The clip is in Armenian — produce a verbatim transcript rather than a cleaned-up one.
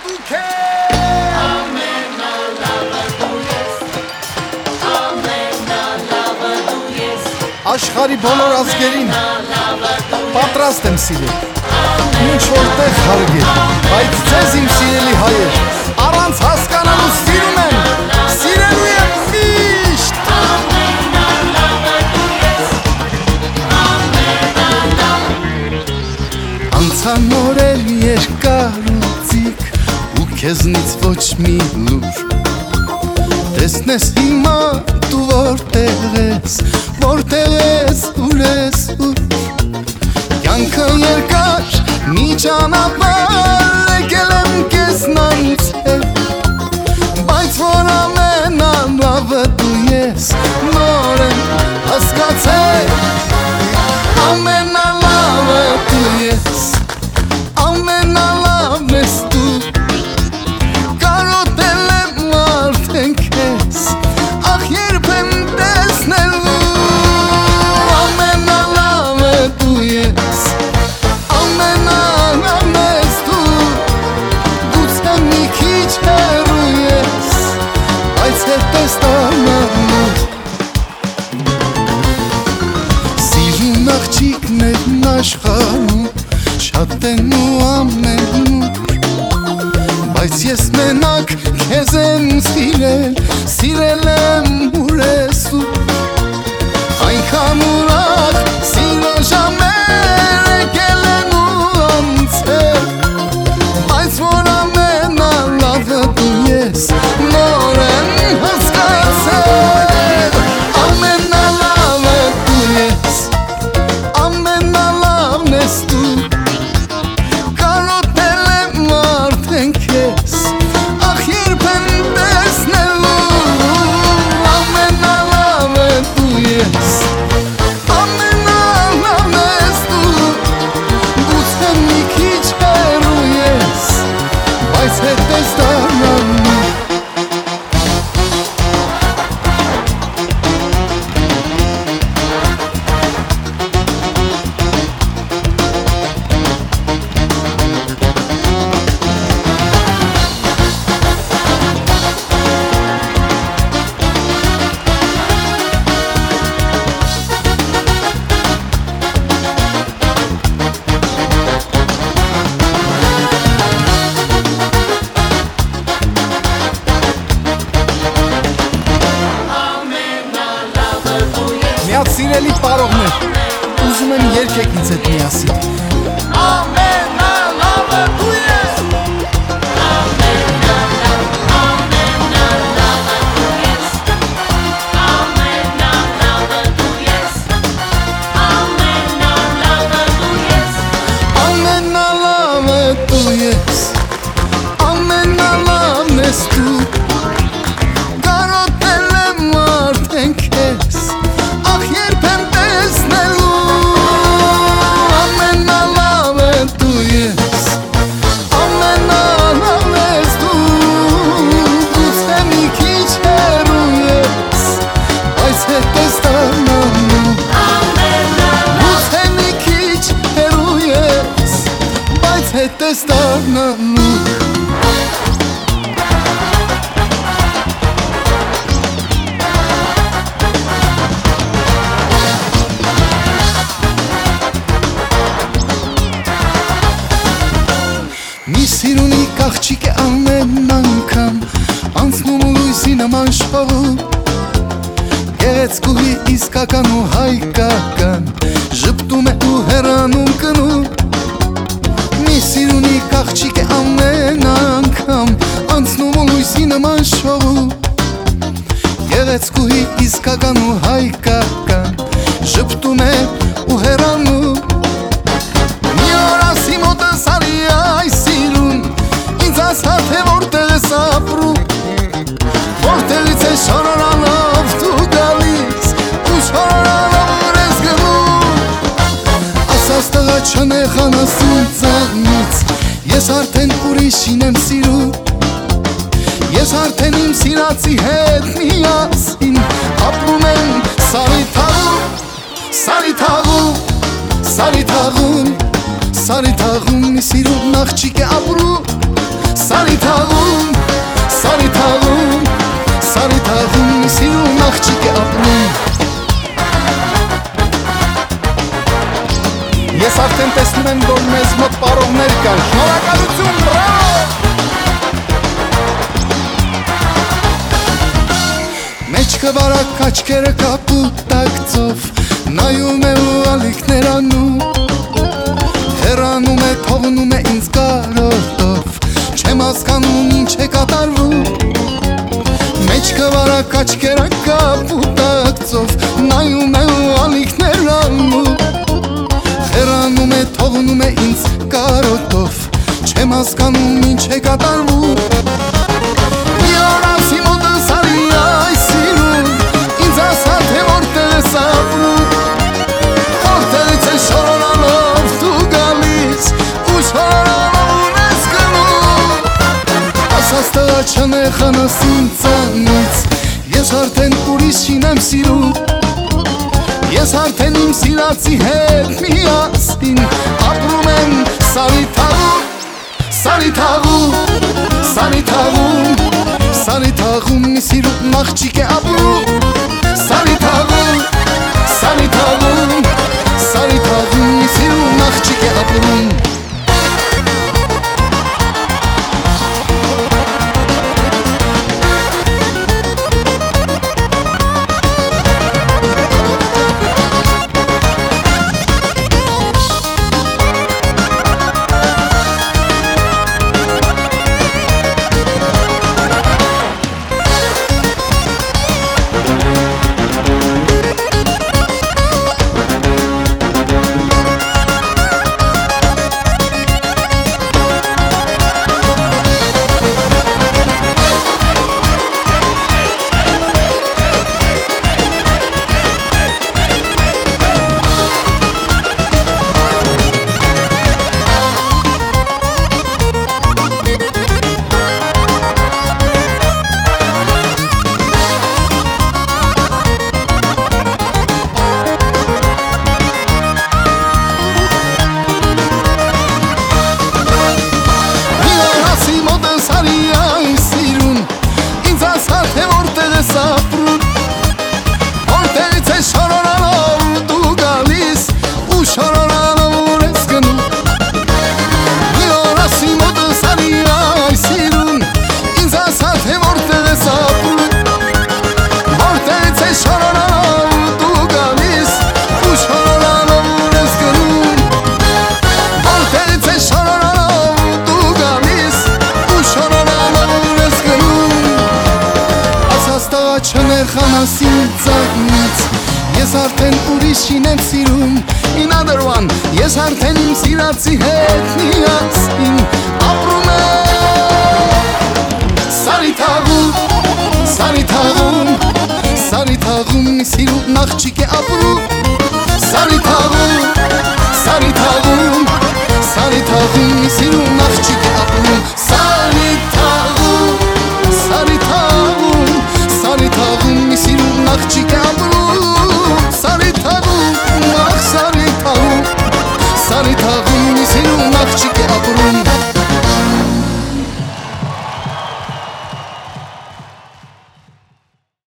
դու քեզ Աշխարհի բոլոր ազգերին պատրաստ եմ սիրել Ինչ որտեղ հարգել Բայց ձեզ իմ սիրելի հայեր Առանց հասկանալու սիրում եմ Սիրելու եմ միշտ Անցան օրեր երկար ու ձիգ Ու քեզնից ոչ մի լուր Տեսնես հիմա դու որտեղ ես Որտեղ ես, ուր ես, ուր Կյանքը երկար, մի ճանապարհ Եկել եմ քեզնից հետ Բայց որ ամենալավը դու ես Նոր եմ հասկացել Ամենալավը դու ես Ամենալավն ես դու Կարոտել եմ արդեն քեզ Ախ երբ եմ տեսնելու Սիրուն աղջիկներն աշխարհում շատ են ու ամենուր Բայց ես մենակ քեզ եմ սիրել, սիրել եմ ուր ես ուր Այնքան ուրախ սիրո ժամեր եկել են ու անցել Բայց որ ամենալավը դու ես նոր եմ հասկացել Ամենալավը դու ես Ամենալավն ես դու Կարոտել եմ արդեն քեզ Ախ երբ եմ տեսնելու Ամենալավը դու ես Ամենալավն ես դու Գուցե մի քիչ հեռու ես Բայց հետ ես դառնալու Միած սիրելի պարողներ, ուզում եմ երգեք ինձ հետ միասին Ամենալավը դու ես Ամենալավը դու ես Ամենալավը դու ես Ամենալավը դու ես Ամենալավն ես դու Կարոտել եմ արդեն քեզ Երբ եմ տեսնելու Ամենալավը դու ես Ամենալավն ես դու Գուցե մի քիչ հեռու ես Բայց հետ ես դառնալու Գուցե մի քիչ հեռու ես Բայց հետ ես դառնալու Մի սիրունի աղջիկ է ամեն անգամ Անցնում ու լույսի նման շփվում Գեղեցկուհի իսկական ու հայկական Ժպտում է ու հեռանում կնում Մի սիրունի աղջիկ է ամեն անգամ Անցնում ու լույսի նման շփվում Գեղեցկուհի իսկական ու հայկական Ժպտում է ու հեռանում Մի օր ասի մոտս արի այս Ասատ է որտեղ ես ապրում Որտեղից է շարարանով դու գալիս Ու շարարանով որ ես գնում Ասաս տղա չնեղանաս ինձանից Ես արդեն ուրիշին եմ սիրում Ես արդեն իմ սիրածի հետ միասին Ապրում եմ սարի թաղում Սարի թաղում Սարի թաղում Սարի թաղում մի սիրուն աղջիկ է ապրում Սարի թաղում, սարի թաղում, սարի թաղում սիրուն աղջիկ է ապրում Ես արդեն տեսնում եմ, որ մեզ մոտ պարողներ կան Շնորհակալություն, բրավո Մեջքը վարակ աչքերը կապուտակցով Նայում է ու ալիքներ անում Հեռանում է, թողնում է ինձ կարոտով Չեմ հասկանում ինչ է կատարվում Մեջքը վարակ աչքերը կապուտակցով Նայում է ու ալիքներ անում Հեռանում է, թողնում է ինձ կարոտով Չեմ հասկանում ինչ է կատարվում Մի օր ասի մոտս արի այս սիրուն Ինձ ասա թե որտեղ ես ապրում Որտեղից է շորորանով դու գալիս Ու շորորանով ունես գնում Ասաց տղա չնեղանաս ինձանից Ես արդեն ուրիշին եմ սիրում Ես արդեն իմ սիրածի հետ միասին Ապրում եմ սարի թաղում, սարի թաղում, սարի թաղում Սարի թաղում մի սիրուն աղջիկ է ապրում Սարի թաղում, սարի թաղում, սարի թաղում մի սիրուն աղջիկ է ապրում Չնեղանաս ինձանից Ես արդեն ուրիշին եմ սիրում Another one Ես արդեն իմ սիրածի հետ միասին Ապրում եմ Սարի թաղում, սարի թաղում Սարի թաղում մի սիրուն աղջիկ է ապրում